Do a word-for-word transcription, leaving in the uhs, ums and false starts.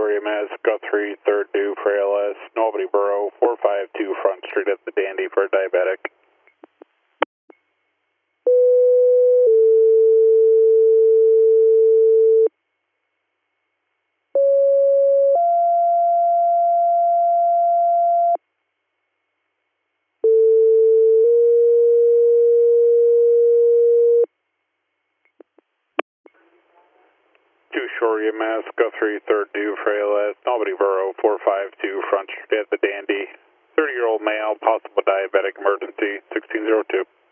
Shore E M S, Guthrie, third due for A L S, Nobody Borough, four five two Front Street at the Dandy for a diabetic. two Shore E M S, Guthrie, third due for A L S, Nobody Borough, four five two Front Street at the Dandy. thirty-year-old male, possible diabetic emergency, sixteen oh two.